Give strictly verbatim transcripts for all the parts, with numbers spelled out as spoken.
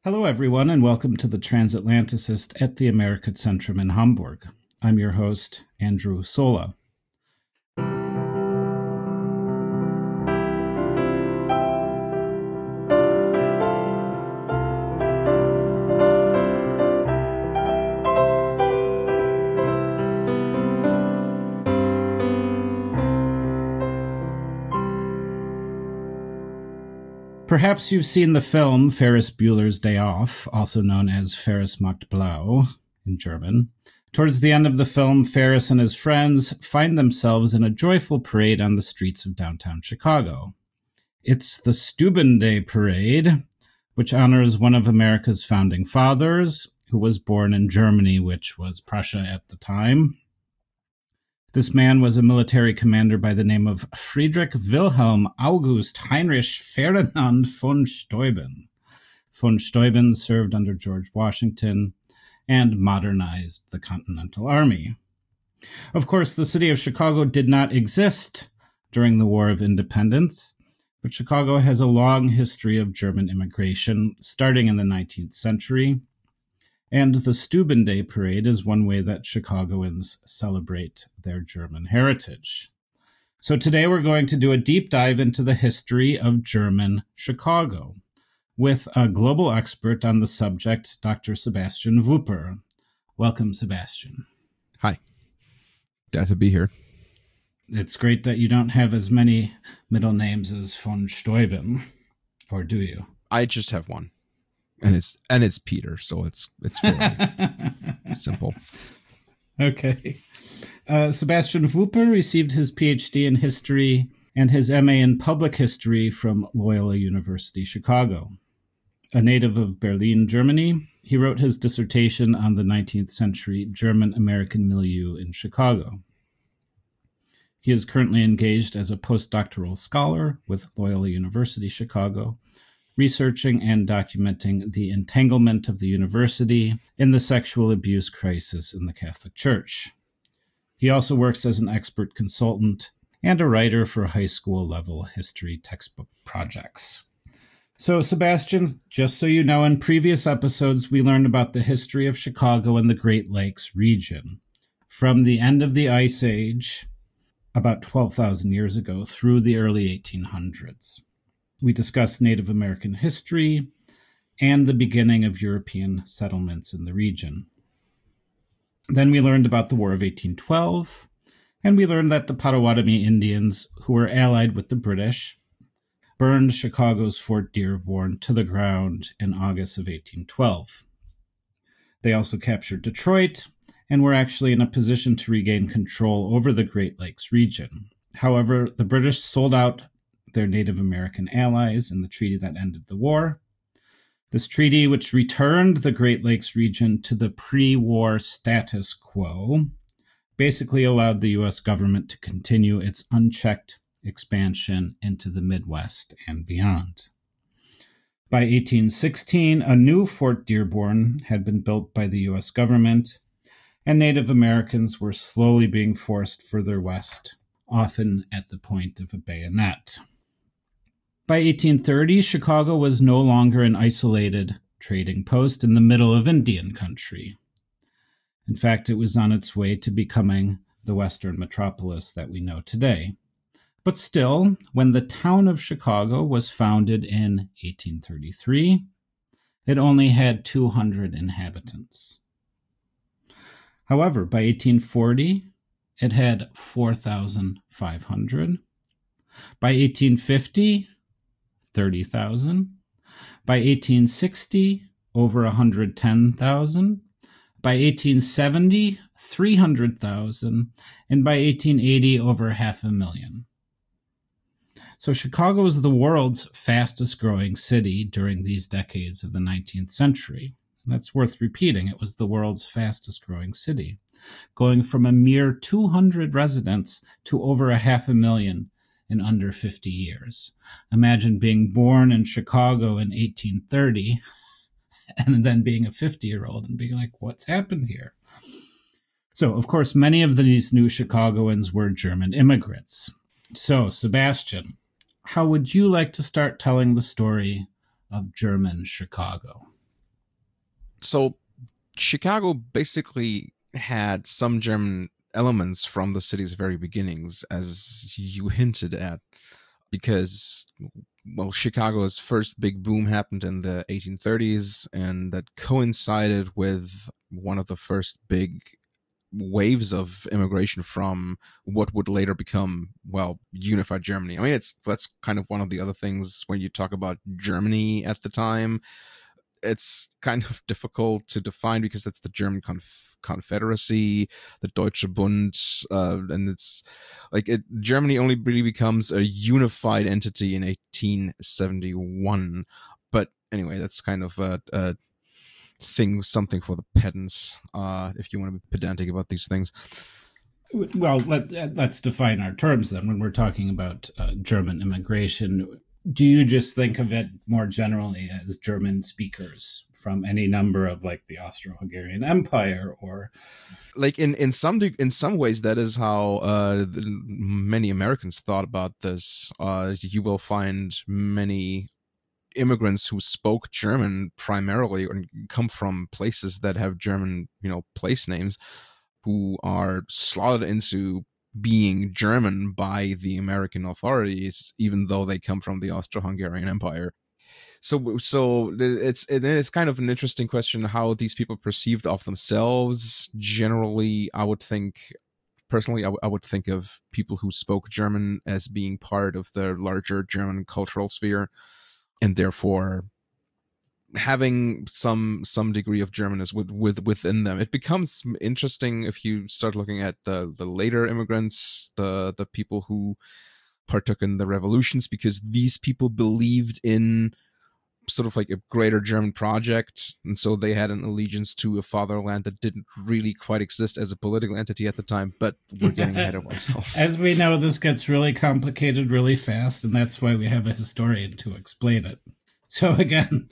Hello, everyone, and welcome to the Transatlanticist at the Amerika-Zentrum in Hamburg. I'm your host, Andrew Sola. Perhaps you've seen the film Ferris Bueller's Day Off, also known as Ferris macht Blau in German. Towards the end of the film, Ferris and his friends find themselves in a joyful parade on the streets of downtown Chicago. It's the Steuben Day Parade, which honors one of America's founding fathers, who was born in Germany, which was Prussia at the time. This man was a military commander by the name of Friedrich Wilhelm August Heinrich Ferdinand von Steuben. Von Steuben served under George Washington and modernized the Continental Army. Of course, the city of Chicago did not exist during the War of Independence, but Chicago has a long history of German immigration, starting in the nineteenth century. And the Steuben Day Parade is one way that Chicagoans celebrate their German heritage. So today we're going to do a deep dive into the history of German Chicago with a global expert on the subject, Doctor Sebastian Wupper. Welcome, Sebastian. Hi. Glad to be here. It's great that you don't have as many middle names as von Steuben, or do you? I just have one. And it's and it's Peter, so it's it's fairly simple. Okay. Uh, Sebastian Wupper received his P H D in history and his M A in public history from Loyola University, Chicago. A native of Berlin, Germany, he wrote his dissertation on the nineteenth century German-American milieu in Chicago. He is currently engaged as a postdoctoral scholar with Loyola University, Chicago, researching and documenting the entanglement of the university in the sexual abuse crisis in the Catholic Church. He also works as an expert consultant and a writer for high school level history textbook projects. So, Sebastian, just so you know, in previous episodes, we learned about the history of Chicago and the Great Lakes region, from the end of the Ice Age, about twelve thousand years ago, through the early eighteen hundreds. We discussed Native American history and the beginning of European settlements in the region. Then we learned about the War of eighteen twelve, and we learned that the Potawatomi Indians, who were allied with the British, burned Chicago's Fort Dearborn to the ground in August of eighteen twelve. They also captured Detroit and were actually in a position to regain control over the Great Lakes region. However, the British sold out their Native American allies in the treaty that ended the war. This treaty, which returned the Great Lakes region to the pre-war status quo, basically allowed the U S government to continue its unchecked expansion into the Midwest and beyond. By eighteen sixteen, a new Fort Dearborn had been built by the U S government, and Native Americans were slowly being forced further west, often at the point of a bayonet. By eighteen thirty, Chicago was no longer an isolated trading post in the middle of Indian country. In fact, it was on its way to becoming the Western metropolis that we know today. But still, when the town of Chicago was founded in eighteen thirty-three, it only had two hundred inhabitants. However, by eighteen forty, it had four thousand five hundred. By eighteen fifty, thirty thousand. By eighteen sixty, over one hundred ten thousand. By eighteen seventy, three hundred thousand. And by eighteen eighty, over half a million. So Chicago was the world's fastest growing city during these decades of the nineteenth century. And that's worth repeating. It was the world's fastest growing city, going from a mere two hundred residents to over a half a million in under fifty years. Imagine being born in Chicago in eighteen thirty and then being a fifty-year-old and being like, what's happened here? So, of course, many of these new Chicagoans were German immigrants. So, Sebastian, how would you like to start telling the story of German Chicago? So Chicago basically had some German elements from the city's very beginnings, as you hinted at, because, well, Chicago's first big boom happened in the eighteen thirties, and that coincided with one of the first big waves of immigration from what would later become, well, unified Germany. I mean, it's that's kind of one of the other things when you talk about Germany at the time. It's kind of difficult to define because that's the German Conf- Confederacy, the Deutsche Bund, uh, and it's like it, Germany only really becomes a unified entity in eighteen seventy-one. But anyway, that's kind of a, a thing, something for the pedants, uh, if you want to be pedantic about these things. Well, let, let's define our terms then. When we're talking about uh, German immigration, do you just think of it more generally as German speakers from any number of, like, the Austro-Hungarian Empire, or like in in some in some ways that is how uh, many Americans thought about this. Uh, you will find many immigrants who spoke German primarily and come from places that have German, you know, place names, who are slotted into being German by the American authorities, even though they come from the Austro-Hungarian Empire. So, so it's it's kind of an interesting question how these people perceived of themselves. Generally, I would think, personally, I, w- I would think of people who spoke German as being part of the larger German cultural sphere, and therefore having some some degree of Germanness with, with within them. It becomes interesting if you start looking at the the later immigrants, the the people who partook in the revolutions, because these people believed in sort of like a greater German project, and so they had an allegiance to a fatherland that didn't really quite exist as a political entity at the time. But we're getting ahead of ourselves. As we know, this gets really complicated really fast, and that's why we have a historian to explain it. So again,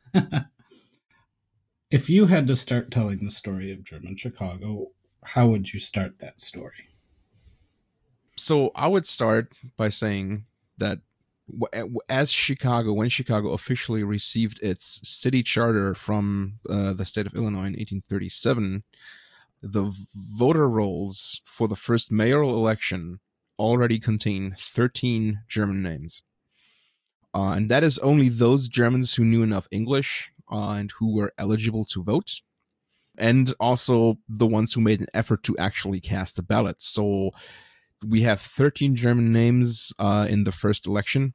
if you had to start telling the story of German Chicago, how would you start that story? So I would start by saying that as Chicago, when Chicago officially received its city charter from uh, the state of Illinois in eighteen thirty-seven, the voter rolls for the first mayoral election already contain thirteen German names. Uh, and that is only those Germans who knew enough English uh, and who were eligible to vote, and also the ones who made an effort to actually cast the ballot. So we have thirteen German names uh, in the first election,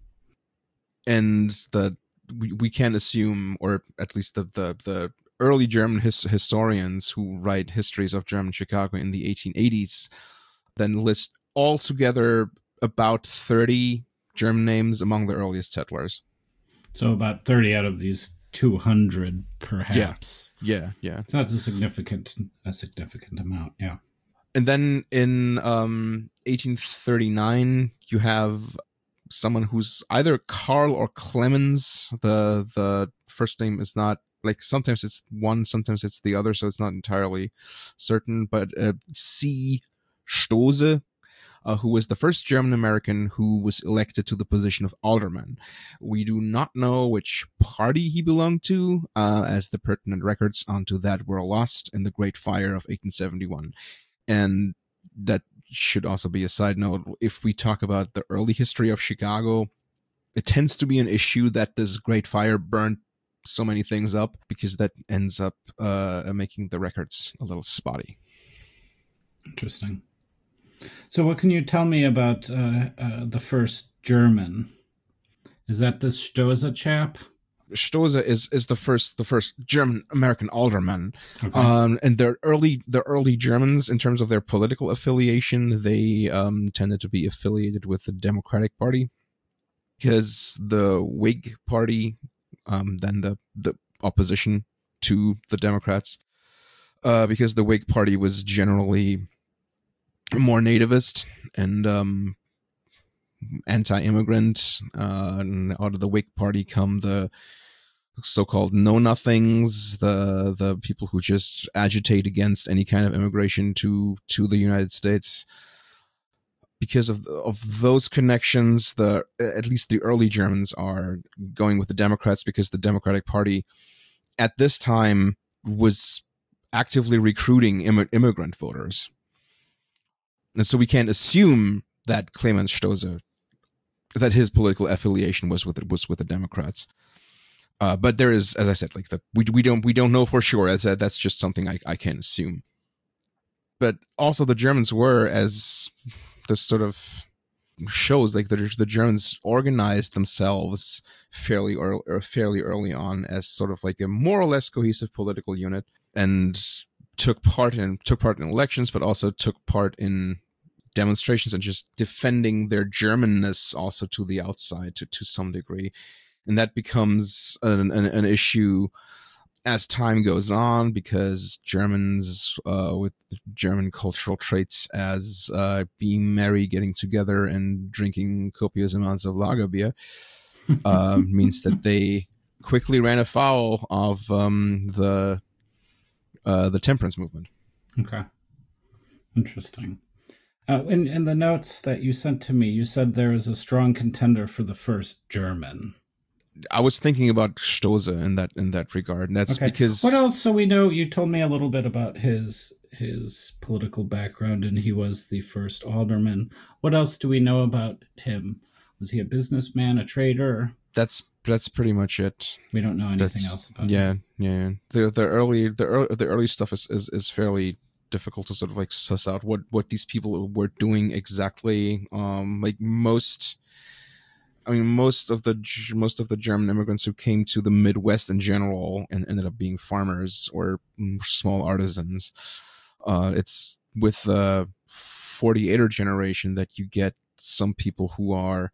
and the we, we can assume, or at least the the, the early German his, historians who write histories of German Chicago in the eighteen eighties then list altogether about thirty German names among the earliest settlers. So about thirty out of these two hundred, perhaps. Yeah, yeah, yeah. So that's a significant, a significant amount, yeah. And then in um, eighteen thirty-nine, you have someone who's either Karl or Clemens. The the first name is not, like, sometimes it's one, sometimes it's the other, so it's not entirely certain. But uh, C. Stoße, uh, who was the first German American who was elected to the position of alderman. We do not know which party he belonged to, uh, as the pertinent records onto that were lost in the Great Fire of eighteen seventy-one. And that should also be a side note. If we talk about the early history of Chicago, it tends to be an issue that this Great Fire burned so many things up, because that ends up uh, making the records a little spotty. Interesting. So what can you tell me about uh, uh, the first German? Is that this Stoße chap? Stoße is is the first the first German American alderman, okay. um, and they're early the early Germans in terms of their political affiliation. They um, tended to be affiliated with the Democratic Party, because the Whig Party, um, then the the opposition to the Democrats, uh, because the Whig Party was generally more nativist and um, anti-immigrant, uh, and out of the Whig Party come the so-called know-nothings, the the people who just agitate against any kind of immigration to to the United States. Because of of those connections, the at least the early Germans are going with the Democrats, because the Democratic Party at this time was actively recruiting Im- immigrant voters. And so we can't assume that Clemens Stosse, that his political affiliation was with was with the Democrats. Uh, but there is, as I said, like the we we don't we don't know for sure. That's that's just something I I can assume. But also the Germans were, as this sort of shows, like the the Germans organized themselves fairly early, or fairly early on as sort of like a more or less cohesive political unit, and took part in took part in elections, but also took part in demonstrations and just defending their Germanness also to the outside to, to some degree. And that becomes an, an, an issue as time goes on, because Germans uh, with German cultural traits as uh, being merry, getting together, and drinking copious amounts of lager beer uh, means that they quickly ran afoul of um, the uh, the temperance movement. Okay. Interesting. Uh, in, in the notes that you sent to me, you said there is a strong contender for the first German. I was thinking about Stosse in that in that regard, and that's okay. because what else? So we know you told me a little bit about his his political background, and he was the first alderman. What else do we know about him? Was he a businessman, a trader? That's that's pretty much it. We don't know anything that's, else about yeah, him. Yeah, the the early the early, the early stuff is, is is fairly difficult to sort of like suss out what what these people were doing exactly. Um, like most. I mean, most of the most of the German immigrants who came to the Midwest in general and ended up being farmers or small artisans. Uh, it's with the forty-eighter generation that you get some people who are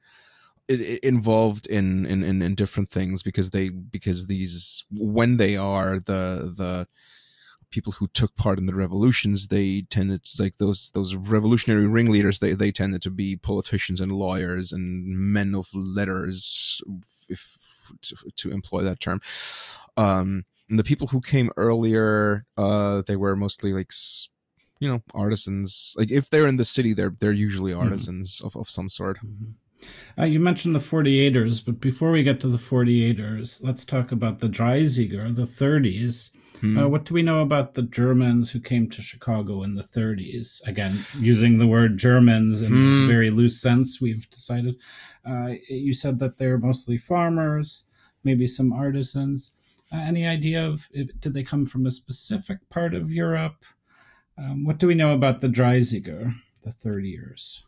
involved in, in, in, in different things because they because these when they are the the people who took part in the revolutions, they tended to, like those those revolutionary ringleaders, they they tended to be politicians and lawyers and men of letters, if to, to employ that term. Um, and the people who came earlier, uh, they were mostly like, you know, artisans. Like if they're in the city, they're they're usually artisans mm-hmm. of, of some sort. Mm-hmm. Uh, you mentioned the forty-eighters, but before we get to the forty-eighters, let's talk about the Dreißiger, the thirties. Hmm. Uh, what do we know about the Germans who came to Chicago in the thirties? Again, using the word Germans in hmm. this very loose sense, we've decided. Uh, you said that they're mostly farmers, maybe some artisans. Uh, any idea of, if, did they come from a specific part of Europe? Um, what do we know about the Dreißiger, the thirtiers?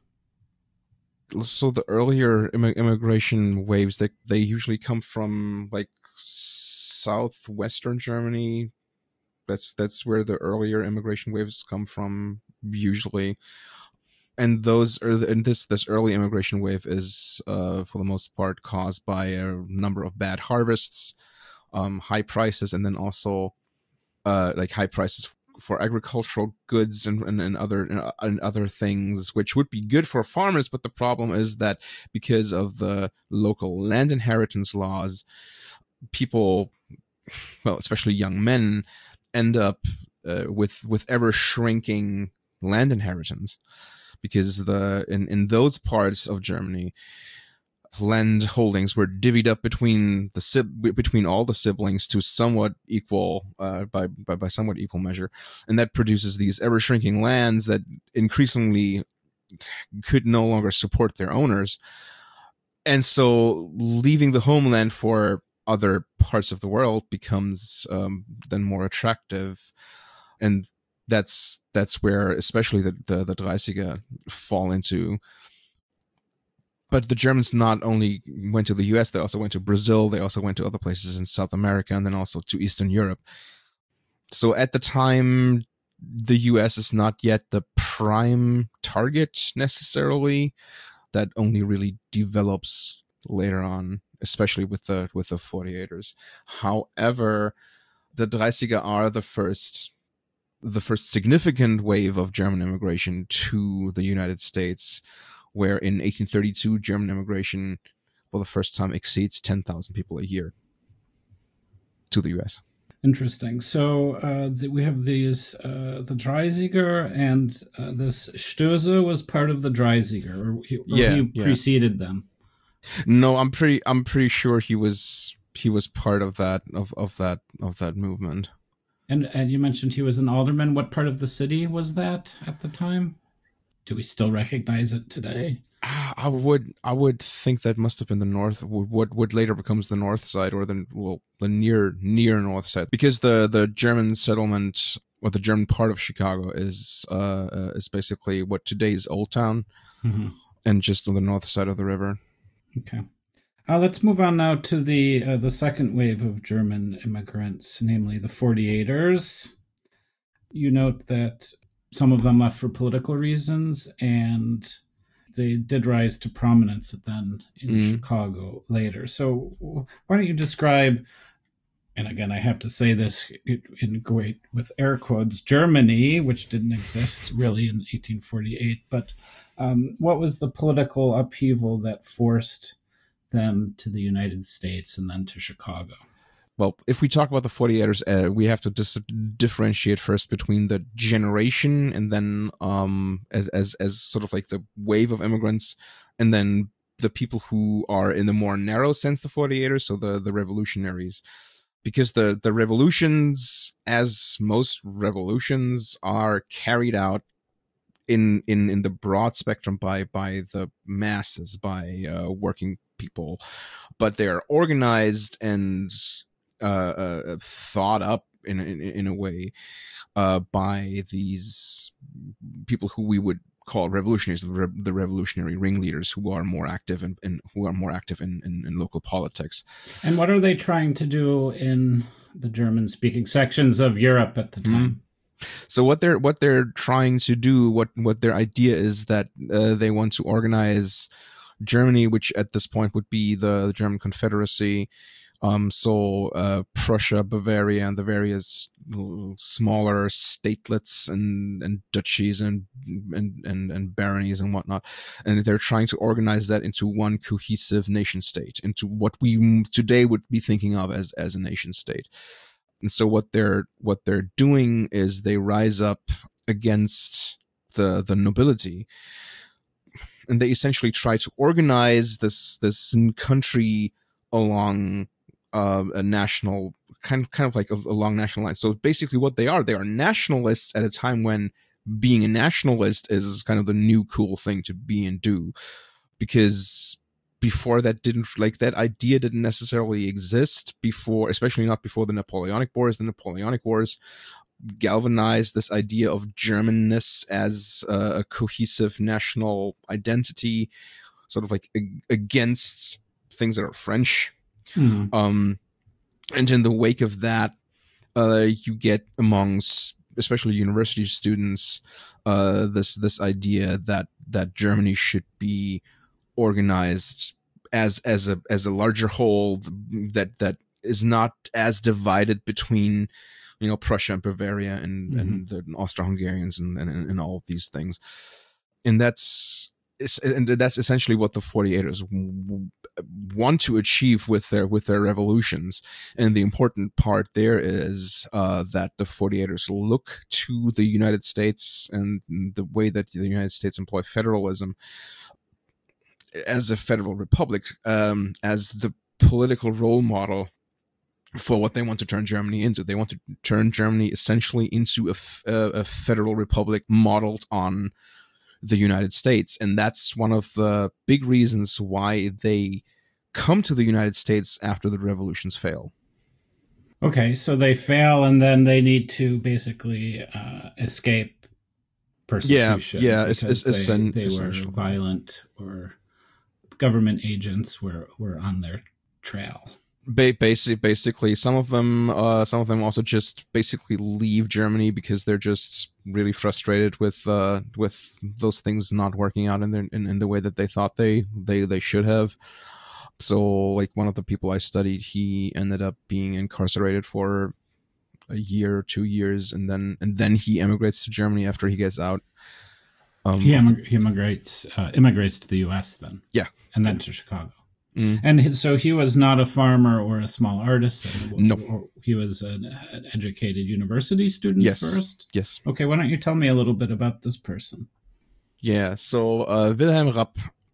So the earlier imm- immigration waves, they they usually come from like southwestern Germany. That's that's where the earlier immigration waves come from usually, and those are the, and this this early immigration wave is uh, for the most part caused by a number of bad harvests, um, high prices, and then also uh, like high prices for agricultural goods and, and, and other and other things, which would be good for farmers. But the problem is that because of the local land inheritance laws, people, well, especially young men, end up uh, with with ever shrinking land inheritance, because the in, in those parts of Germany, land holdings were divvied up between the between all the siblings to somewhat equal uh, by, by by somewhat equal measure, and that produces these ever shrinking lands that increasingly could no longer support their owners, and so leaving the homeland for other parts of the world becomes um, then more attractive, and that's that's where especially the the, the Dreißiger fall into. But the Germans not only went to the U S, they also went to Brazil, they also went to other places in South America, and then also to Eastern Europe. So at the time, the U S is not yet the prime target necessarily. That only really develops later on, especially with the with the forty-eighters. However, the Dreißiger are the first the first significant wave of German immigration to the United States, where in eighteen thirty-two, German immigration for the first time exceeds ten thousand people a year to the U S. Interesting. So uh, the, we have these, uh, the Dreißiger, and uh, this Stosse was part of the Dreißiger, or he, or yeah, he yeah. preceded them. No, I'm pretty. I'm pretty sure he was he was part of that of, of that of that movement. And and you mentioned he was an alderman. What part of the city was that at the time? Do we still recognize it today? I would I would think that must have been the north, what what later becomes the north side, or the well the near near north side, because the the German settlement, or the German part of Chicago, is uh, uh is basically what today is Old Town, mm-hmm. and just on the north side of the river. Okay, uh, let's move on now to the uh, the second wave of German immigrants, namely the forty-eighters. You note that some of them left for political reasons, and they did rise to prominence then in mm. Chicago later. So why don't you describe, and again, I have to say this in great with air quotes, Germany, which didn't exist really in eighteen forty-eight, but um, what was the political upheaval that forced them to the United States and then to Chicago? Well, if we talk about the forty-eighters, uh, we have to dis- differentiate first between the generation and then um, as, as as sort of like the wave of immigrants, and then the people who are in the more narrow sense the forty-eighters, so the, the revolutionaries. Because the, the revolutions, as most revolutions, are carried out in in, in the broad spectrum by, by the masses, by uh, working people. But they're organized and Uh, uh, thought up in in, in a way uh, by these people who we would call revolutionaries, the, re- the revolutionary ringleaders, who are more active and in, in, who are more active in, in, in local politics. And what are they trying to do in the German-speaking sections of Europe at the time? Mm. So what they're what they're trying to do, what what their idea is that uh, they want to organize Germany, which at this point would be the, the German Confederacy. Um, so uh, Prussia, Bavaria, and the various smaller statelets and, and duchies and, and and and baronies and whatnot, and they're trying to organize that into one cohesive nation state, into what we today would be thinking of as as a nation state. And so what they're what they're doing is they rise up against the the nobility, and they essentially try to organize this this country along Uh, a national kind of, kind of like a, along national lines. So basically what they are, they are nationalists at a time when being a nationalist is kind of the new cool thing to be and do, because before that didn't like that idea didn't necessarily exist before, especially not before the Napoleonic Wars. The Napoleonic Wars galvanized this idea of Germanness as a, a cohesive national identity, sort of like a, against things that are French. Mm-hmm. Um, and in the wake of that, uh, you get amongst, especially university students, uh, this this idea that that Germany should be organized as as a as a larger whole, that that is not as divided between, you know, Prussia and Bavaria and mm-hmm. and the Austro-Hungarians and, and and all of these things, and that's. And that's essentially what the forty-eighters want to achieve with their with their revolutions. And the important part there is uh, that the forty-eighters look to the United States and the way that the United States employ federalism as a federal republic, um, as the political role model for what they want to turn Germany into. They want to turn Germany essentially into a, a, a federal republic modeled on the United States. And that's one of the big reasons why they come to the United States after the revolutions fail. Okay, so they fail and then they need to basically uh, escape persecution. Yeah, yeah, it's, it's, they, it's they were violent, or government agents were, were on their trail. Basically, basically, some of them, uh, some of them also just basically leave Germany because they're just really frustrated with, uh, with those things not working out in their in, in the way that they thought they they they should have. So, like one of the people I studied, he ended up being incarcerated for a year or two years, and then and then he emigrates to Germany after he gets out. Um, he, emig- he immigrates uh, immigrates to the U S then, yeah, and then to Chicago. Mm. And his, so he was not a farmer or a small artisan. No, or he was an, an educated university student yes. first. Yes. Okay, why don't you tell me a little bit about this person? Yeah. So uh, Wilhelm Rapp,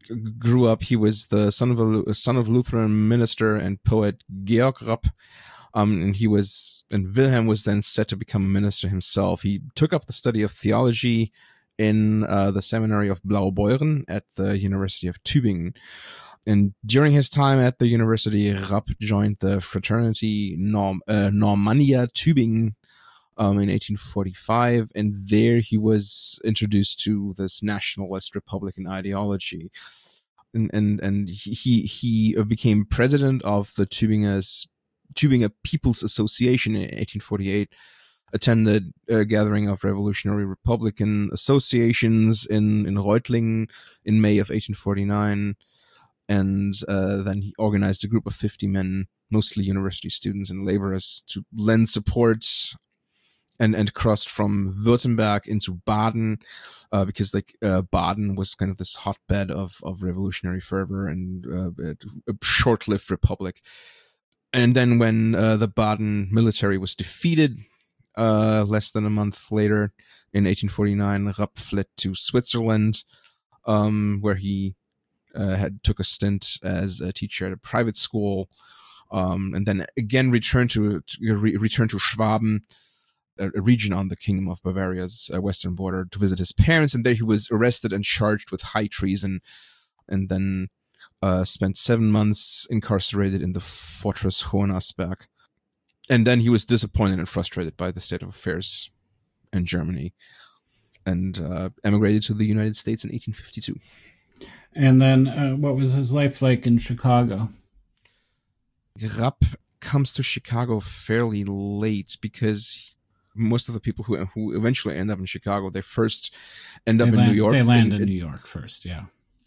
grew up. He was the son of a son of Lutheran minister and poet Georg Rapp. Um, and he was, and Wilhelm was then set to become a minister himself. He took up the study of theology in uh, the seminary of Blaubeuren at the University of Tübingen. And during his time at the university, Rapp joined the fraternity Norm, uh, Normannia Tübingen um, in eighteen forty-five, and there he was introduced to this nationalist Republican ideology. And and and he he became president of the Tübinger's Tübinger People's Association in eighteen forty-eight, attended a gathering of revolutionary Republican associations in, in Reutlingen in May of eighteen forty-nine, and uh, then he organized a group of fifty men, mostly university students and laborers, to lend support, and, and crossed from Württemberg into Baden, uh, because like uh, Baden was kind of this hotbed of, of revolutionary fervor and uh, a short-lived republic. And then when uh, the Baden military was defeated, uh, less than a month later, in eighteen forty-nine, Rapp fled to Switzerland, um, where he uh, had took a stint as a teacher at a private school, um, and then again returned to re- returned to Schwaben, a, a region on the Kingdom of Bavaria's uh, western border, to visit his parents. And there he was arrested and charged with high treason, and then Uh, spent seven months incarcerated in the fortress Hohenasperg. And then he was disappointed and frustrated by the state of affairs in Germany, and uh, emigrated to the United States in eighteen fifty-two. And then uh, what was his life like in Chicago? Rapp comes to Chicago fairly late, because most of the people who who eventually end up in Chicago, they first end up they in land, New York. They land in, in New York first, yeah.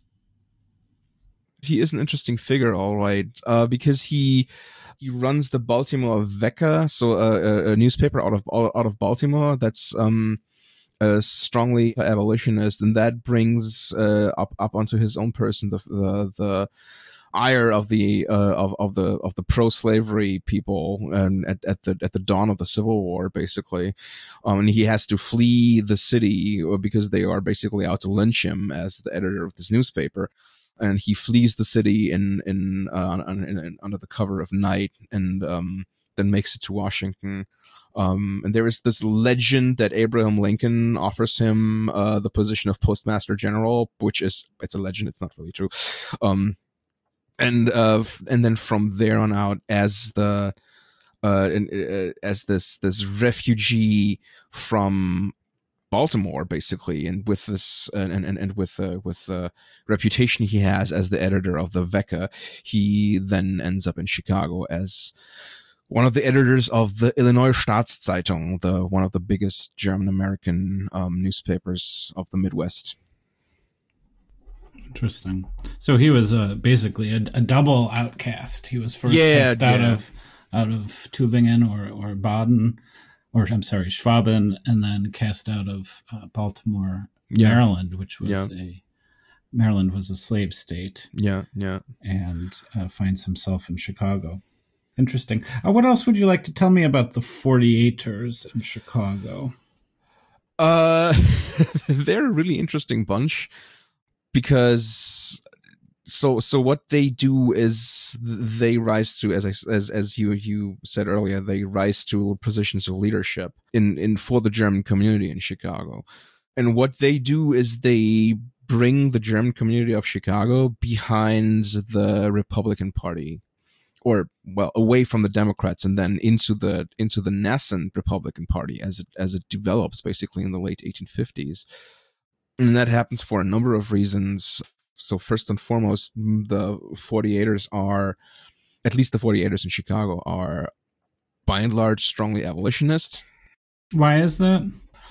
He is an interesting figure, all right, uh, because he he runs the Baltimore Wecker, so a, a newspaper out of out of Baltimore that's um, uh, strongly abolitionist, and that brings uh, up up onto his own person the the, the ire of the uh, of of the of the pro-slavery people, and at, at the at the dawn of the Civil War, basically, um, and he has to flee the city because they are basically out to lynch him as the editor of this newspaper. And he flees the city in in, uh, in, in under the cover of night, and um, then makes it to Washington. Um, and there is this legend that Abraham Lincoln offers him uh, the position of Postmaster General, which is it's a legend. It's not really true. Um, and uh, and then from there on out, as the uh, uh, as this this refugee from Baltimore, basically, and with this and and, and with uh, with the reputation he has as the editor of the Wecker, he then ends up in Chicago as one of the editors of the Illinois Staatszeitung, the one of the biggest German American um, newspapers of the Midwest. Interesting. So he was uh, basically a, a double outcast. He was first yeah, cast out yeah. of out of Tübingen or or Baden. Or I'm sorry, Schwaben, and then cast out of uh, Baltimore, yeah. Maryland, which was yeah. a Maryland was a slave state. Yeah, yeah. And uh, finds himself in Chicago. Interesting. Uh, what else would you like to tell me about the forty-eighters in Chicago? Uh, they're a really interesting bunch, because so so what they do is they rise to, as I, as as you you said earlier, they rise to positions of leadership in in for the German community in Chicago. And what they do is they bring the German community of Chicago behind the Republican Party, or well, away from the Democrats, and then into the into the nascent Republican Party as it as it develops basically in the late eighteen fifties. And that happens for a number of reasons. So first and foremost, the forty-eighters are, at least the forty-eighters in Chicago, are by and large strongly abolitionist. Why is that?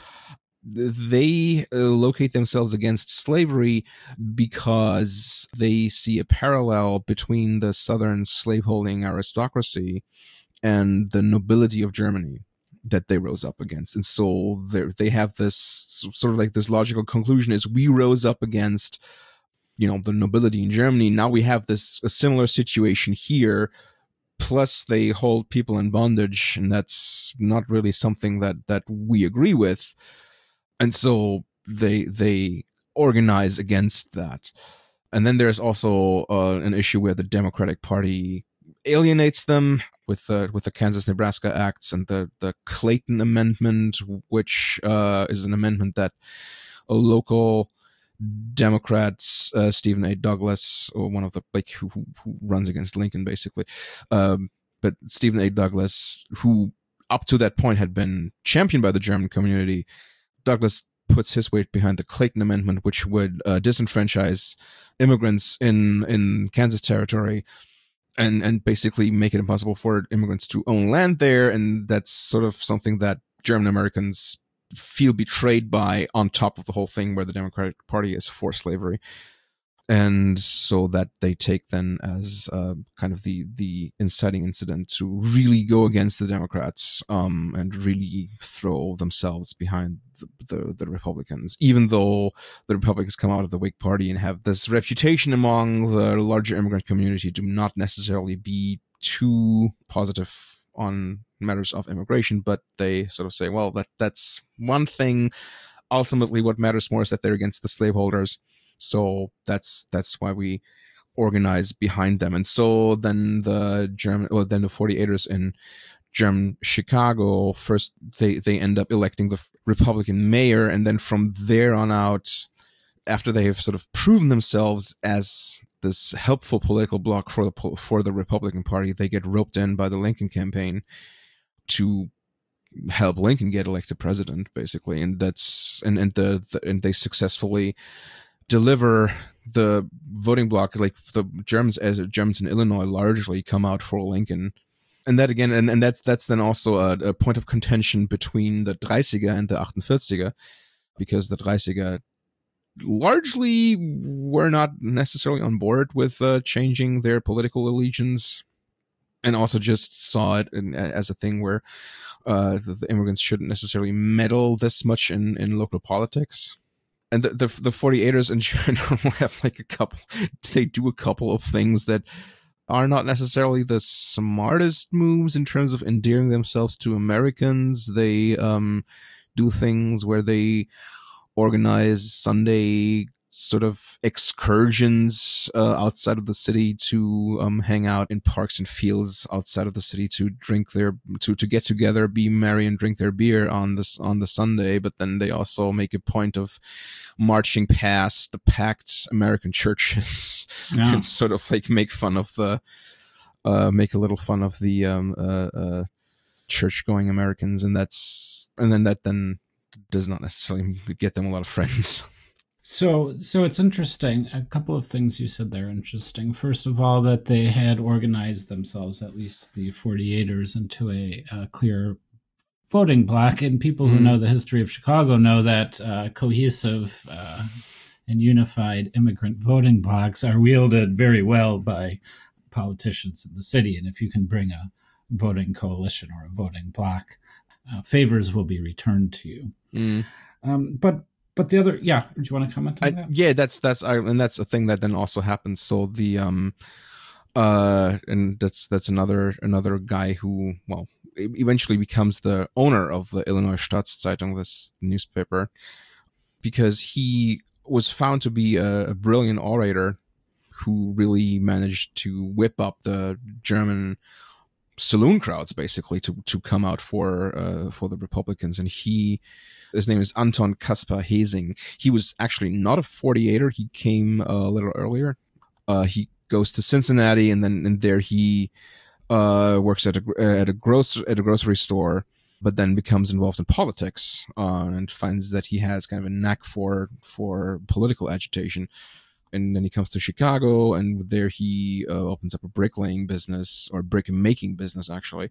They uh, locate themselves against slavery because they see a parallel between the Southern slaveholding aristocracy and the nobility of Germany that they rose up against. And so they have this sort of like this logical conclusion is, we rose up against, you know, the nobility in Germany. Now we have this a similar situation here. Plus they hold people in bondage, and that's not really something that, that we agree with. And so they they organize against that. And then there's also uh, an issue where the Democratic Party alienates them with the with the Kansas-Nebraska Acts and the the Clayton Amendment, which uh, is an amendment that a local Democrat, uh, Stephen A. Douglas, or one of the like who, who runs against Lincoln, basically, um, but Stephen A. Douglas, who up to that point had been championed by the German community, Douglas puts his weight behind the Clayton Amendment, which would uh, disenfranchise immigrants in in Kansas territory, and and basically make it impossible for immigrants to own land there. And that's sort of something that German Americans feel betrayed by, on top of the whole thing where the Democratic Party is for slavery. And so that they take then as uh, kind of the the inciting incident to really go against the Democrats um, and really throw themselves behind the, the, the Republicans, even though the Republicans come out of the Whig Party and have this reputation among the larger immigrant community to not necessarily be too positive on matters of immigration, but they sort of say, well, that that's one thing. Ultimately, what matters more is that they're against the slaveholders. So that's that's why we organize behind them. And so then the German, well, then the forty-eighters in German Chicago, first they, they end up electing the Republican mayor. And then from there on out, after they have sort of proven themselves as this helpful political bloc for the, for the Republican Party, they get roped in by the Lincoln campaign to help Lincoln get elected president, basically. And that's, and, and the, the and they successfully deliver the voting bloc. Like the Germans, as Germans in Illinois, largely come out for Lincoln, and that again, and, and that's that's then also a, a point of contention between the Dreißiger and the achtundvierziger, because the Dreißiger largely were not necessarily on board with uh, changing their political allegiance, and also just saw it in, as a thing where uh, the, the immigrants shouldn't necessarily meddle this much in, in local politics. And the, the the forty-eighters in general have like a couple, they do a couple of things that are not necessarily the smartest moves in terms of endearing themselves to Americans. They um, do things where they organize Sunday sort of excursions uh, outside of the city to um, hang out in parks and fields outside of the city to drink their to to get together, be merry, and drink their beer on this on the Sunday. But then they also make a point of marching past the packed American churches yeah. and sort of like make fun of the uh, make a little fun of the um, uh, uh, church going Americans, and that's and then that then does not necessarily get them a lot of friends. So, so it's interesting. A couple of things you said there are interesting. First of all, that they had organized themselves, at least the forty-eighters, into a, a clear voting bloc. And people who mm. know the history of Chicago know that uh, cohesive uh, and unified immigrant voting blocs are wielded very well by politicians in the city. And if you can bring a voting coalition or a voting bloc, uh, favors will be returned to you. Mm. Um, but But the other, yeah, do you want to comment on I, that? Yeah, that's that's I, and that's a thing that then also happens. So the um, uh, and that's that's another another guy who, well, eventually becomes the owner of the Illinois Staatszeitung, this newspaper, because he was found to be a, a brilliant orator who really managed to whip up the German saloon crowds, basically, to to come out for uh, for the Republicans. And he. His name is Anton Kaspar Hesing. He was actually not a forty-eighter. He came a little earlier. Uh, he goes to Cincinnati, and then and there he uh, works at a at a grocery at a grocery store, but then becomes involved in politics uh, and finds that he has kind of a knack for for political agitation. And then he comes to Chicago, and there he uh, opens up a bricklaying business, or brick making business, actually.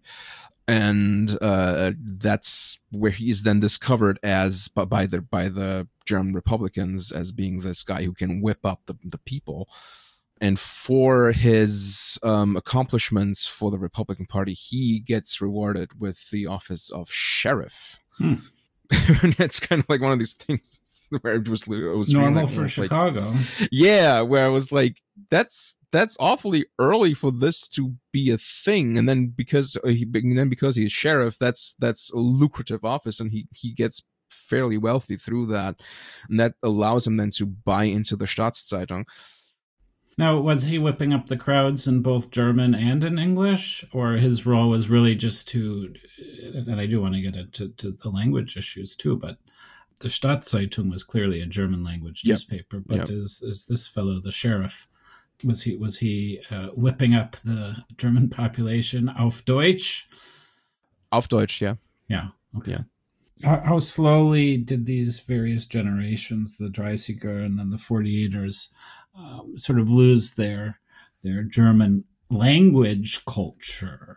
And uh, that's where he is then discovered as by the by the German Republicans as being this guy who can whip up the, the people. And for his um, accomplishments for the Republican Party, he gets rewarded with the office of sheriff. Hmm. And it's kind of like one of these things where it was, it was normal really, for like, Chicago. Yeah, where I was like, that's that's awfully early for this to be a thing. And then because he and then because he's sheriff, that's that's a lucrative office, and he he gets fairly wealthy through that, and that allows him then to buy into the Staatszeitung. Now, was he whipping up the crowds in both German and in English, or his role was really just to? And I do want to get into to the language issues too, but the Stadtzeitung was clearly a German language Yep. newspaper. But Yep. is is this fellow the sheriff? Was he was he uh, whipping up the German population auf Deutsch? Auf Deutsch, yeah. Yeah. Okay. Yeah. How, how slowly did these various generations, the Dreißiger and then the forty-eighters, um, sort of lose their their German language culture?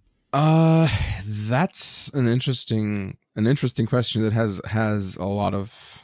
Uh, that's an interesting an interesting question that has has a lot of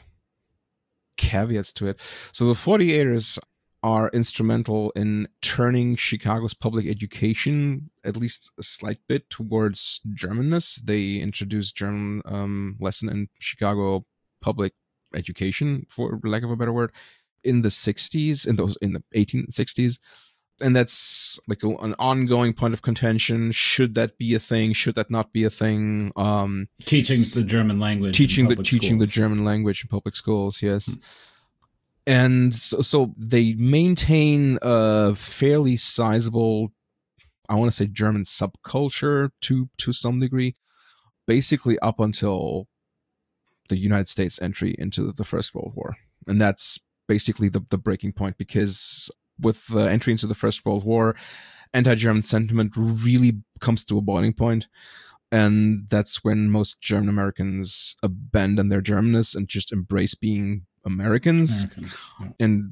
caveats to it. So the forty-eighters are instrumental in turning Chicago's public education at least a slight bit towards Germanness. They introduced German um, lesson in Chicago public education, for lack of a better word, in the sixties, in those in the eighteen sixties. And that's like a, an ongoing point of contention. Should that be a thing? Should that not be a thing? Um, teaching the German language, teaching the schools. teaching the German language in public schools. Yes, hmm. And so, so they maintain a fairly sizable, I want to say, German subculture to to some degree, basically up until the United States entry into the First World War, and that's basically the the breaking point, because with the entry into the First World War, anti-German sentiment really comes to a boiling point, and that's when most German Americans abandon their Germanness and just embrace being Americans. Americans yeah. And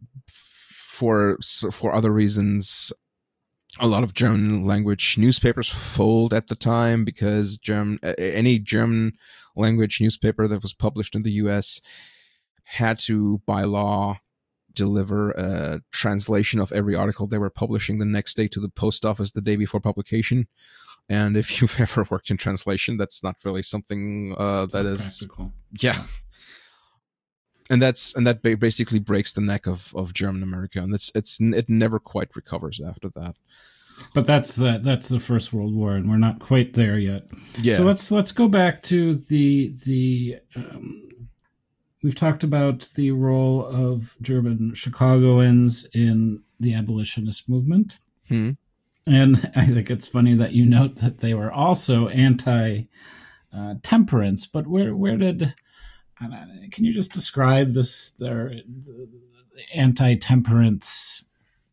for for other reasons, a lot of German language newspapers fold at the time, because German any German language newspaper that was published in the U S had to, by law, deliver a translation of every article they were publishing the next day to the post office the day before publication. And if you've ever worked in translation, that's not really something uh, that is practical. Yeah. And that's and that basically breaks the neck of, of German America, and it's it's it never quite recovers after that. But that's the that's the First World War, and we're not quite there yet. Yeah. So let's let's go back to the the. Um, we've talked about the role of German Chicagoans in the abolitionist movement, hmm. and I think it's funny that you note that they were also anti-temperance. Uh, but where where did can you just describe this their the anti-temperance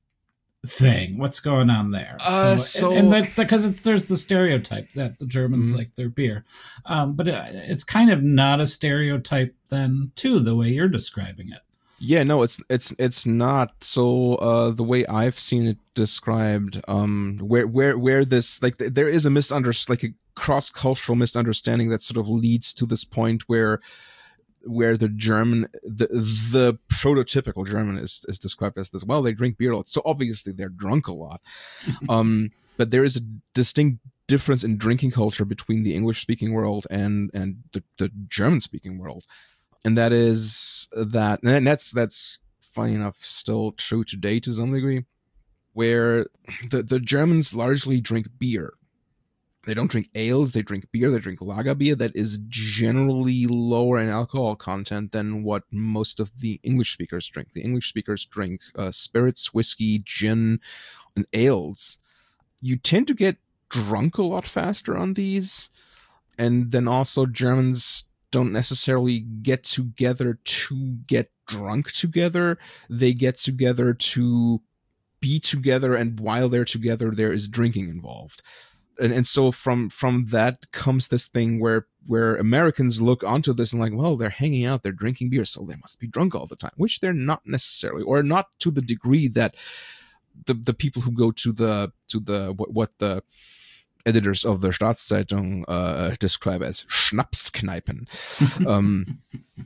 thing? What's going on there? Uh, so, so and, and that, because it's there's the stereotype that the Germans mm-hmm. like their beer, um, but it, it's kind of not a stereotype then too, the way you're describing it. Yeah, no, it's it's it's not. So uh, the way I've seen it described, um, where where where this like there is a misunder like a cross cultural misunderstanding that sort of leads to this point where. where the German, the the prototypical German is, is described as this, well, they drink beer a lot, so obviously they're drunk a lot. um, but there is a distinct difference in drinking culture between the English-speaking world and and the, the German-speaking world. And that is that, and that's, that's funny enough, still true today to some degree, where the, the Germans largely drink beer. They don't drink ales, they drink beer, they drink lager beer that is generally lower in alcohol content than what most of the English speakers drink. The English speakers drink uh, spirits, whiskey, gin, and ales. You tend to get drunk a lot faster on these. And then also Germans don't necessarily get together to get drunk together. They get together to be together, and while they're together, there is drinking involved. And and so from from that comes this thing where where Americans look onto this and like, well, they're hanging out, they're drinking beer, so they must be drunk all the time, which they're not necessarily, or not to the degree that the the people who go to the to the what, what the editors of the Stadtzeitung uh, describe as Schnapskneipen. um,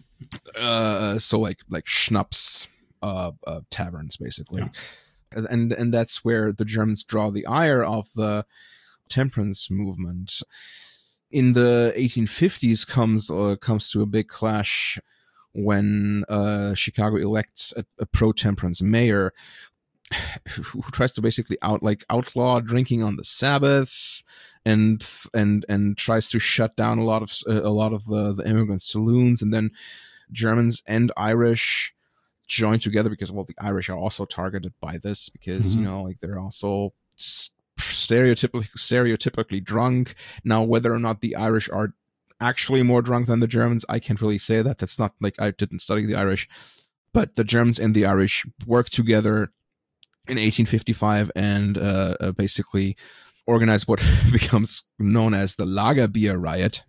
uh, so like like Schnaps uh, uh, taverns, basically. Yeah. And and that's where the Germans draw the ire of the temperance movement. In the eighteen fifties comes uh, comes to a big clash when uh, Chicago elects a, a pro-temperance mayor who tries to basically out like outlaw drinking on the Sabbath, and and and tries to shut down a lot of a lot of the, the immigrant saloons. And then Germans and Irish joined together because, well, the Irish are also targeted by this because, mm-hmm. you know, like they're also stereotypically, stereotypically drunk. Now, whether or not the Irish are actually more drunk than the Germans, I can't really say that. That's not like I didn't study the Irish, but the Germans and the Irish work together in eighteen fifty-five and uh, uh, basically organized what becomes known as the Lagerbier riot.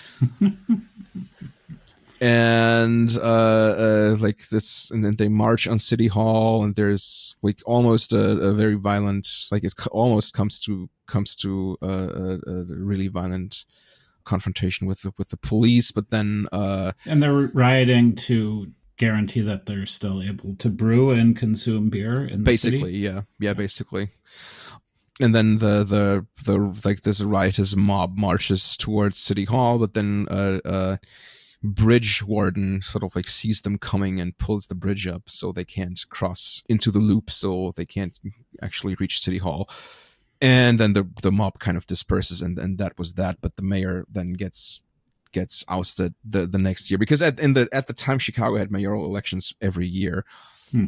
And uh, uh, like this, and then they march on City Hall, and there's like almost a, a very violent, like it almost comes to comes to uh, a, a really violent confrontation with the, with the police. But then, uh, and they're rioting to guarantee that they're still able to brew and consume beer in the basically, city? yeah, yeah, basically. And then the the the like this riotous mob marches towards City Hall, but then uh, uh, bridge warden sort of like sees them coming and pulls the bridge up so they can't cross into the loop, so they can't actually reach City Hall. And then the the mob kind of disperses, and, and that was that. But the mayor then gets gets ousted the, the next year because at in the at the time Chicago had mayoral elections every year. Hmm.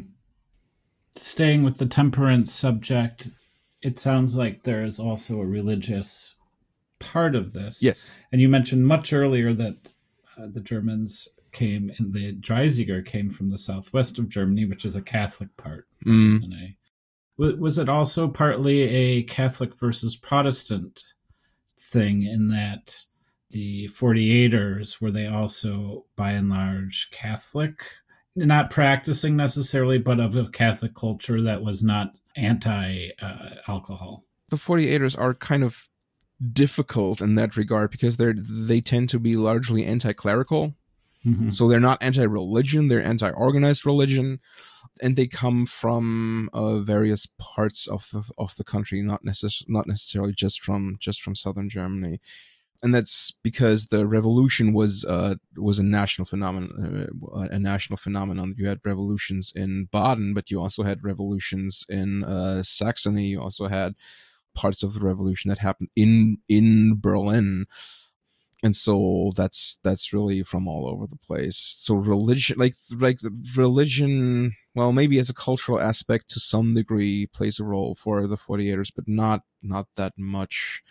Staying with the temperance subject, it sounds like there is also a religious part of this. Yes. And you mentioned much earlier that uh, the Germans came, and the Dreisiger came from the southwest of Germany, which is a Catholic part. Mm. And a, was it also partly a Catholic versus Protestant thing in that the forty-eighters, were they also by and large Catholic? Not practicing necessarily, but of a Catholic culture that was not anti-alcohol. Uh, the forty-eighters are kind of difficult in that regard because they're they tend to be largely anti-clerical. Mm-hmm. So they're not anti-religion, they're anti-organized religion, and they come from uh, various parts of the, of the country, not necess- not necessarily just from just from southern Germany. And that's because the revolution was uh, was a national phenomenon. Uh, a national phenomenon. You had revolutions in Baden, but you also had revolutions in uh, Saxony. You also had parts of the revolution that happened in in Berlin, and so that's that's really from all over the place. So religion, like like religion, well, maybe as a cultural aspect to some degree plays a role for the forty-eighters, but not not that much.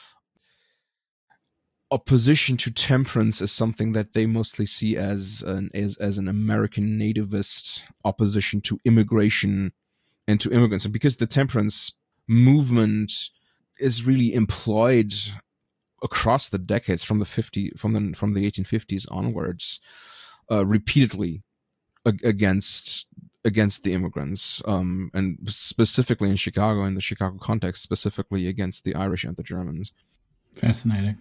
Opposition to temperance is something that they mostly see as an as, as an American nativist opposition to immigration and to immigrants. And because the temperance movement is really employed across the decades from the fifty from the from the eighteen fifties onwards, uh, repeatedly ag- against against the immigrants, um, and specifically in Chicago, in the Chicago context, specifically against the Irish and the Germans. Fascinating.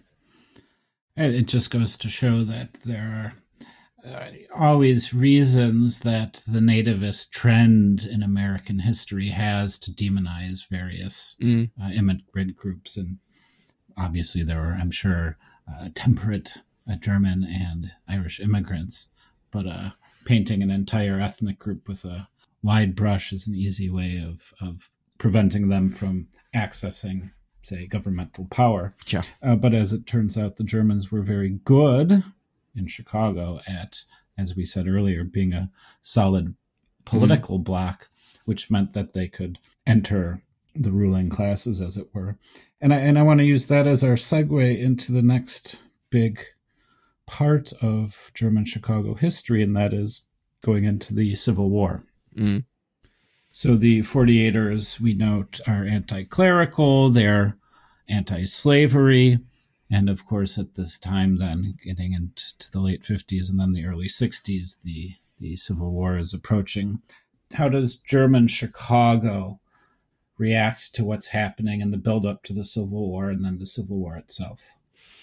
It just goes to show that there are uh, always reasons that the nativist trend in American history has to demonize various mm. uh, immigrant groups. And obviously there are, I'm sure, uh, temperate uh, German and Irish immigrants. But uh, painting an entire ethnic group with a wide brush is an easy way of, of preventing them from accessing, say, governmental power. Yeah. Uh, but as it turns out, the Germans were very good in Chicago at, as we said earlier, being a solid political mm. bloc, which meant that they could enter the ruling classes, as it were. And I, and I want to use that as our segue into the next big part of German Chicago history, and that is going into the Civil War. Mm. So the forty-eighters, we note, are anti-clerical, they're anti-slavery, and of course at this time then, getting into the late fifties and then the early sixties, the, the Civil War is approaching. How does German Chicago react to what's happening in the build-up to the Civil War and then the Civil War itself?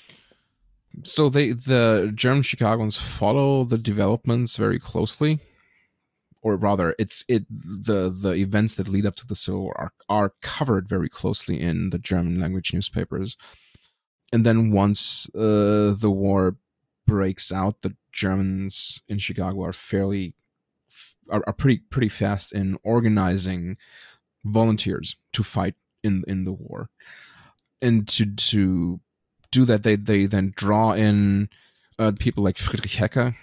So they the German Chicagoans follow the developments very closely. Or rather, it's it the the events that lead up to the Civil War are, are covered very closely in the German language newspapers. And then once uh, the war breaks out, the Germans in Chicago are fairly are, are pretty pretty fast in organizing volunteers to fight in in the war. And to to do that, they they then draw in uh, people like Friedrich Hecker,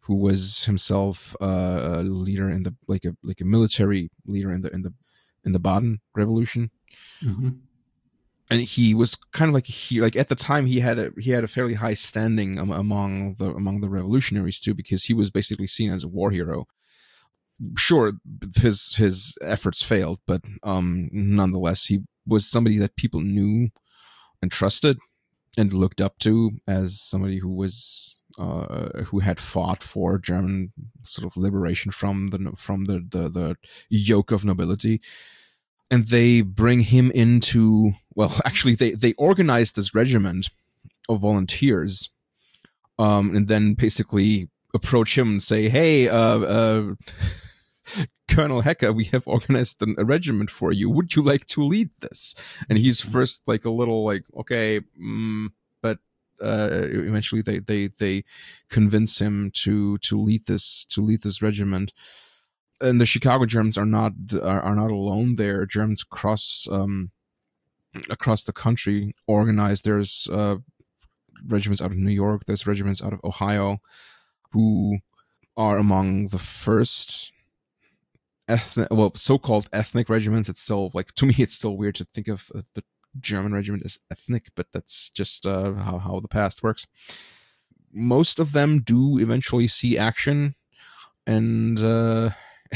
who was himself uh, a leader in the like a like a military leader in the in the in the Baden Revolution. Mm-hmm. And he was kind of like he like at the time he had a he had a fairly high standing among the among the revolutionaries too, because he was basically seen as a war hero. Sure, his his efforts failed, but um, nonetheless, he was somebody that people knew and trusted and looked up to as somebody who was uh, who had fought for German sort of liberation from the from the the, the yoke of nobility. And they bring him into, well, actually, they, they organized this regiment of volunteers, um, and then basically approach him and say, hey, uh, uh, Colonel Hecker, we have organized a regiment for you. Would you like to lead this? And he's first like a little like, okay, mm, but uh, eventually they, they, they convince him to, to lead this, to lead this regiment. And the Chicago Germans are not are, are not alone there. Germans across um, across the country organized. There's uh, regiments out of New York. There's regiments out of Ohio, who are among the first ethnic, well, so-called ethnic regiments. It's still like, to me, it's still weird to think of uh, the German regiment as ethnic, but that's just uh, how how the past works. Most of them do eventually see action, and. Uh,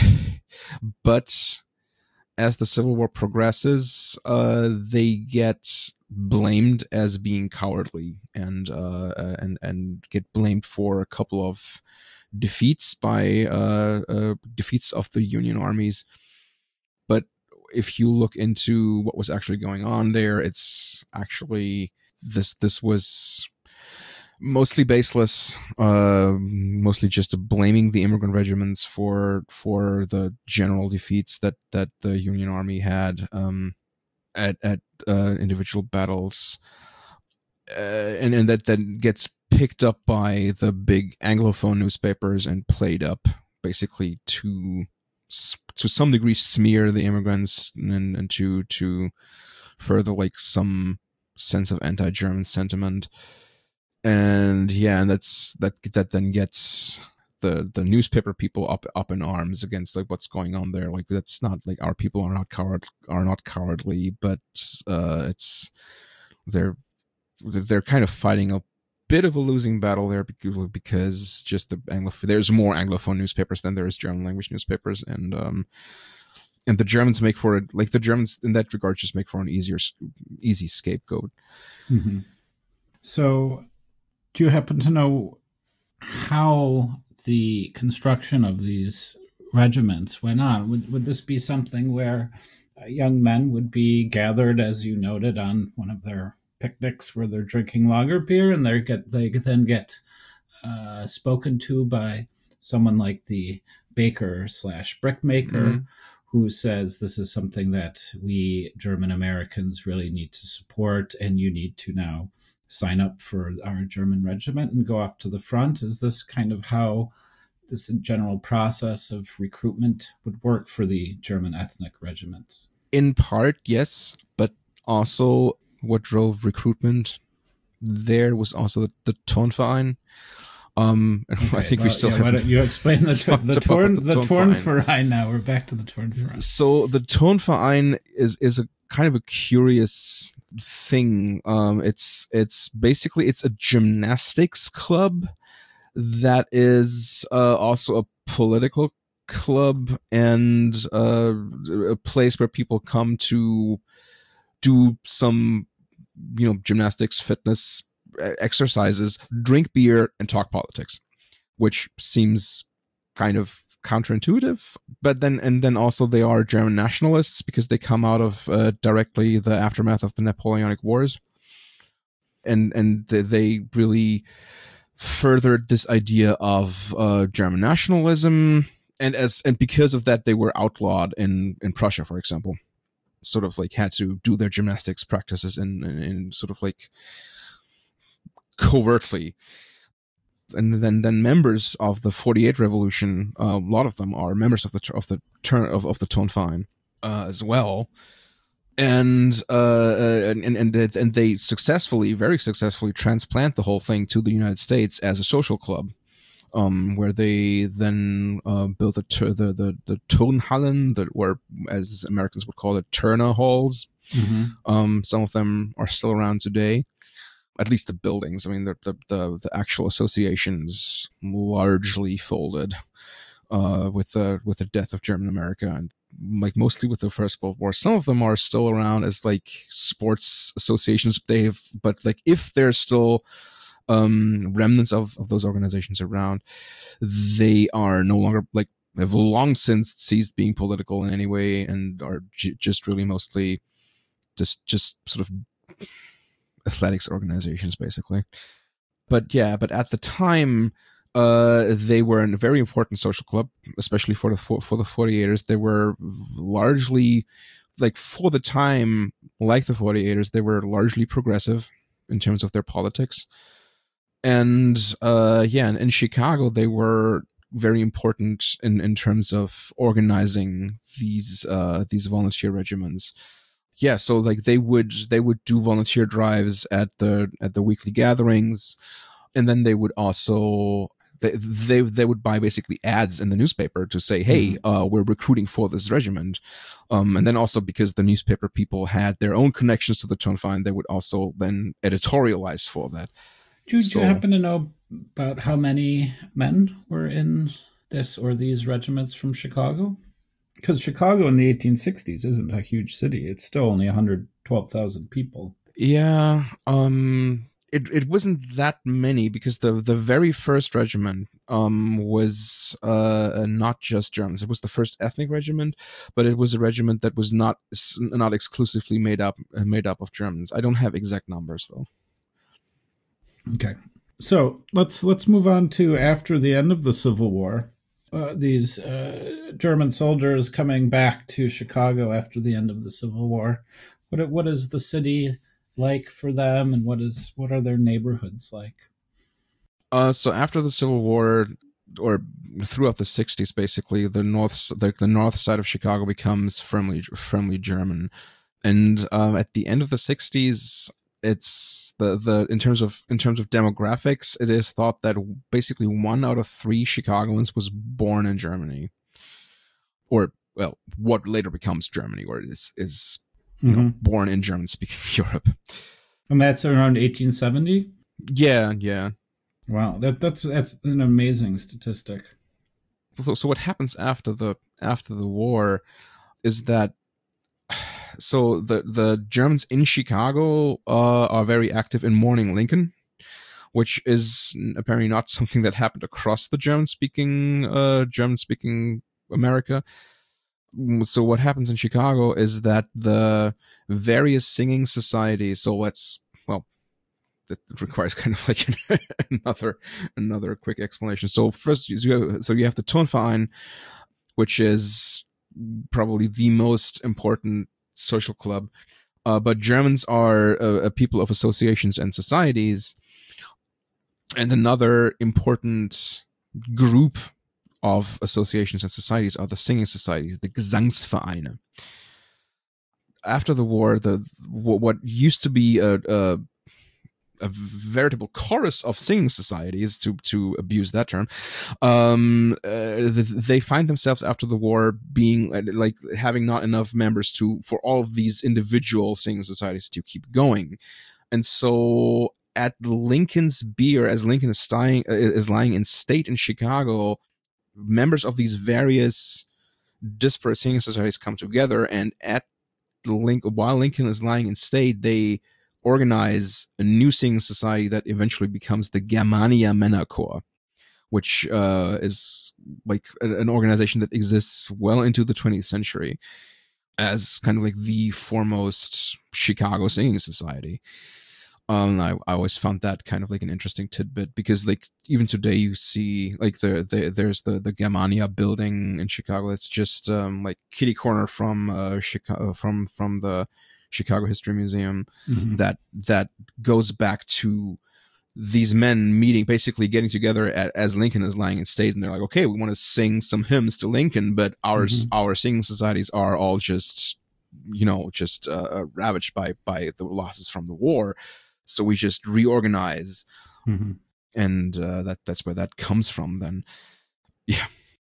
But as the Civil War progresses, uh, they get blamed as being cowardly and uh, and and get blamed for a couple of defeats by uh, uh, defeats of the Union armies. But if you look into what was actually going on there, it's actually this this was mostly baseless, uh, mostly just blaming the immigrant regiments for for the general defeats that, that the Union Army had um, at at uh, individual battles, uh, and and that then gets picked up by the big Anglophone newspapers and played up basically to to some degree smear the immigrants and, and to to further like some sense of anti-German sentiment. And yeah, and that's that that then gets the the newspaper people up up in arms against like what's going on there. Like, that's not like our people are not coward are not cowardly, but uh, it's they're they're kind of fighting a bit of a losing battle there because because just the Anglo there's more Anglophone newspapers than there is German language newspapers, and um and the Germans make for it like the Germans in that regard just make for an easier easy scapegoat. Mm-hmm. So. Do you happen to know how the construction of these regiments went on? Would would this be something where uh, young men would be gathered, as you noted, on one of their picnics where they're drinking lager beer, and they get they then get uh, spoken to by someone like the baker slash brickmaker, mm-hmm. who says this is something that we German Americans really need to support, and you need to now sign up for our German regiment and go off to the front? Is this kind of how this general process of recruitment would work for the German ethnic regiments? In part, yes, but also what drove recruitment there was also the, the Turnverein. Um, okay, I think well, we still yeah, have. Why don't you explain the the, the, Turn, the, the Turnverein now? We're back to the Turnverein. So the Turnverein is is a kind of a curious thing. Um, it's it's basically it's a gymnastics club that is uh, also a political club and uh, a place where people come to do some, you know, gymnastics, fitness exercises, drink beer, and talk politics, which seems kind of counterintuitive, but then and then also they are German nationalists because they come out of uh, directly the aftermath of the Napoleonic Wars, and and they really furthered this idea of uh, German nationalism, and as and because of that they were outlawed in in Prussia, for example, sort of like had to do their gymnastics practices in in, in sort of like covertly. And then, then members of the forty-eight revolution, uh, a lot of them are members of the of the turn of, of the Turnverein uh, as well, and uh, and and and they successfully, very successfully, transplant the whole thing to the United States as a social club, um, where they then uh, built the, the the the Turnhallen, that were, as Americans would call it, Turner halls. Mm-hmm. Um, some of them are still around today. At least the buildings. I mean, the the the, the actual associations largely folded uh, with the with the death of German America, and like mostly with the First World War. Some of them are still around as like sports associations. They've, but like if there's still um, remnants of, of those organizations around, they are no longer, like, have long since ceased being political in any way, and are j- just really mostly just just sort of athletics organizations, basically. But yeah, but at the time, uh, they were a very important social club, especially for the for, for the forty-eighters. They were largely, like, for the time, like the forty-eighters, they were largely progressive in terms of their politics. And uh, yeah, in, in Chicago, they were very important in, in terms of organizing these uh, these volunteer regiments. Yeah, so like they would they would do volunteer drives at the at the weekly gatherings, and then they would also they they, they would buy basically ads in the newspaper to say, hey, mm-hmm. uh, we're recruiting for this regiment. Um, and then also because the newspaper people had their own connections to the Turnverein, they would also then editorialize for that. Do you, so, do you happen to know about how many men were in this or these regiments from Chicago? Because Chicago in the eighteen sixties isn't a huge city. It's still only one hundred twelve thousand people. Yeah, um, it it wasn't that many, because the, the very first regiment um, was uh, not just Germans. It was the first ethnic regiment, but it was a regiment that was not not exclusively made up made up of Germans. I don't have exact numbers, though. Okay, so let's let's move on to after the end of the Civil War. Uh, these uh, German soldiers coming back to Chicago after the end of the Civil War. What what is the city like for them, and what is what are their neighborhoods like? Uh, so after the Civil War, or throughout the sixties, basically the north the, the north side of Chicago becomes firmly firmly German, and um, at the end of the sixties, it's the the in terms of in terms of demographics, it is thought that basically one out of three Chicagoans was born in Germany, or well, what later becomes Germany, or is is you mm-hmm. know born in German-speaking Europe. And that's around eighteen seventy. Yeah, yeah. Wow, that that's that's an amazing statistic. So, so what happens after the after the war is that. So the, the Germans in Chicago uh, are very active in mourning Lincoln, which is apparently not something that happened across the German-speaking uh, German-speaking America. So what happens in Chicago is that the various singing societies. So let's well, that requires kind of like another another quick explanation. So first, you have, so you have the Turnverein, which is probably the most important social club, uh, but Germans are a, a people of associations and societies, and another important group of associations and societies are the singing societies, the Gesangsvereine. After the war, the what used to be a, a a veritable chorus of singing societies, to to abuse that term, um, uh, they find themselves after the war being like having not enough members to for all of these individual singing societies to keep going, and so at Lincoln's Bier, as Lincoln is lying is lying in state in Chicago, members of these various disparate singing societies come together, and at Lincoln, while Lincoln is lying in state, they organize a new singing society that eventually becomes the Germania Männerchor, which uh, is like an organization that exists well into the twentieth century as kind of like the foremost Chicago singing society. Um, I, I always found that kind of like an interesting tidbit, because like even today you see like the, the there's the the Germania building in Chicago. It's just um, like kitty corner from uh, Chicago from from the Chicago History Museum, mm-hmm. that that goes back to these men meeting, basically getting together at, as Lincoln is lying in state, and they're like, okay, we want to sing some hymns to Lincoln, but our mm-hmm. our singing societies are all just you know just uh, ravaged by by the losses from the war, so we just reorganize. Mm-hmm. and uh, that that's where that comes from. Then, yeah.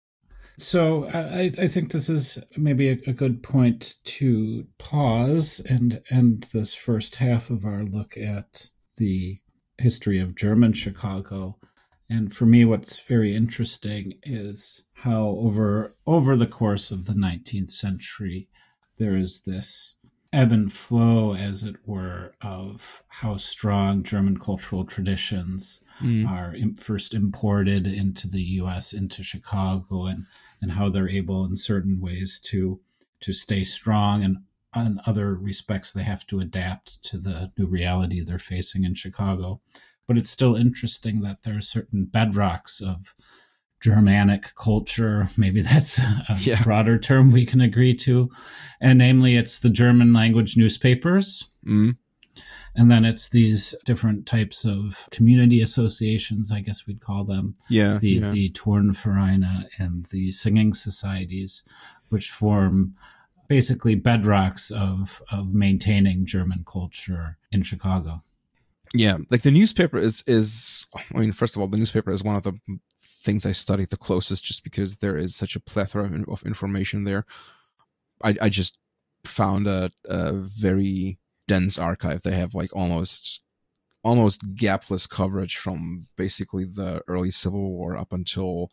So I, I think this is maybe a, a good point to pause and end this first half of our look at the history of German Chicago. And for me, what's very interesting is how over over the course of the nineteenth century, there is this ebb and flow, as it were, of how strong German cultural traditions mm. are first imported into the U S, into Chicago, and, and how they're able in certain ways to to stay strong, and in other respects they have to adapt to the new reality they're facing in Chicago. But it's still interesting that there are certain bedrocks of Germanic culture, maybe that's a yeah. broader term we can agree to, and namely it's the German language newspapers, mm. and then it's these different types of community associations, I guess we'd call them, yeah, the, yeah. the Turnvereine and the singing societies, which form basically bedrocks of, of maintaining German culture in Chicago. Yeah, like the newspaper is, is, I mean, first of all, the newspaper is one of the things I studied the closest just because there is such a plethora of, of information there. I, I just found a, a very dense archive. They have like almost almost gapless coverage from basically the early Civil War up until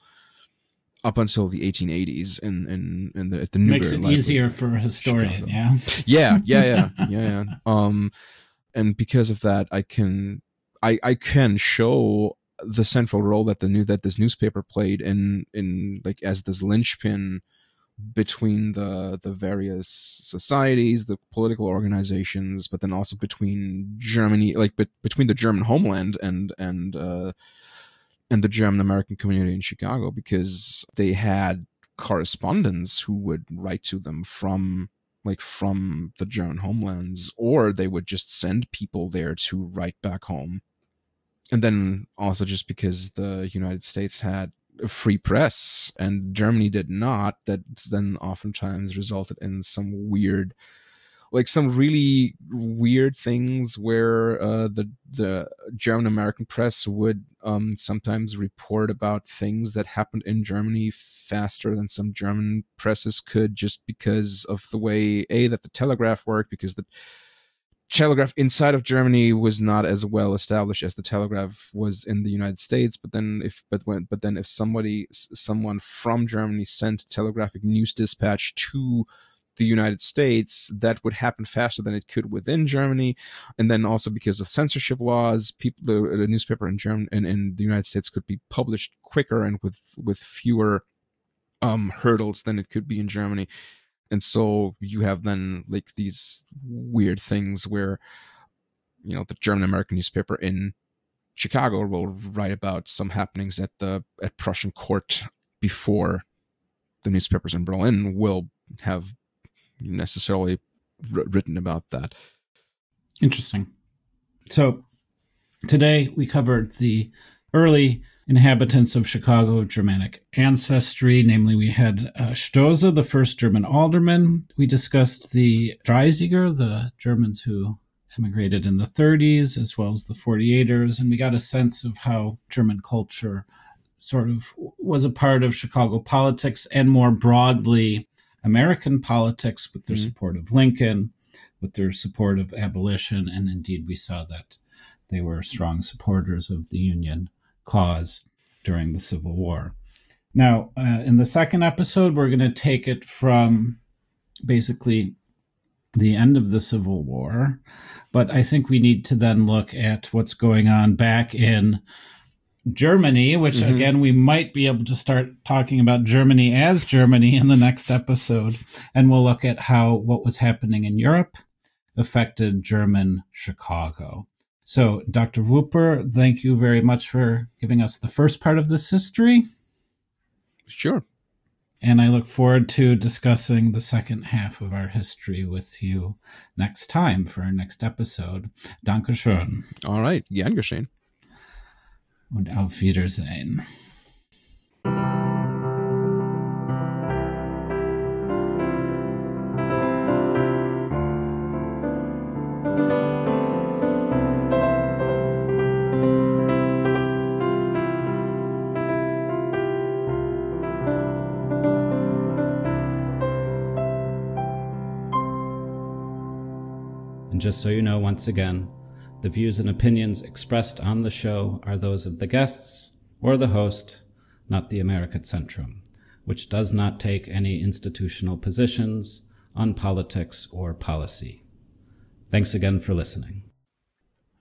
up until the eighteen eighties in in, in the at the Newberry Makes it Library, easier for a historian, Chicago. yeah. Yeah, yeah, yeah, yeah, yeah. Um, and because of that, I can I I can show the central role that the new that this newspaper played in in like as this linchpin between the the various societies, the political organizations, but then also between Germany, like be, between the German homeland and and uh, and the German American community in Chicago, because they had correspondents who would write to them from like from the German homelands, or they would just send people there to write back home. And then also just because the United States had a free press and Germany did not, that then oftentimes resulted in some weird, like some really weird things where uh, the the German American press would um, sometimes report about things that happened in Germany faster than some German presses could, just because of the way a that the telegraph worked, because the telegraph inside of Germany was not as well established as the telegraph was in the United States. But then if but when but then if somebody someone from Germany sent telegraphic news dispatch to the United States, that would happen faster than it could within Germany. And then also because of censorship laws, people the, the newspaper in Germany and in the United States could be published quicker and with with fewer um hurdles than it could be in Germany. And so you have then like these weird things where, you know, the German American newspaper in Chicago will write about some happenings at the at Prussian court before the newspapers in Berlin will have necessarily r- written about that. Interesting. So today we covered the early inhabitants of Chicago of Germanic ancestry. Namely, we had uh, Stosse, the first German alderman. We discussed the Dreißiger, the Germans who emigrated in the thirties, as well as the forty-eighters. And we got a sense of how German culture sort of was a part of Chicago politics and more broadly American politics, with their mm-hmm. support of Lincoln, with their support of abolition. And indeed, we saw that they were strong supporters of the Union cause during the Civil War. Now, uh, in the second episode, we're going to take it from basically the end of the Civil War, but I think we need to then look at what's going on back in Germany, which mm-hmm. again, we might be able to start talking about Germany as Germany in the next episode, and we'll look at how what was happening in Europe affected German Chicago. So, Doctor Wupper, thank you very much for giving us the first part of this history. Sure. And I look forward to discussing the second half of our history with you next time for our next episode. Dankeschön. All right. Gern geschehen. Und auf Wiedersehen. And just so you know, once again, the views and opinions expressed on the show are those of the guests or the host, not the American Centrum, which does not take any institutional positions on politics or policy. Thanks again for listening.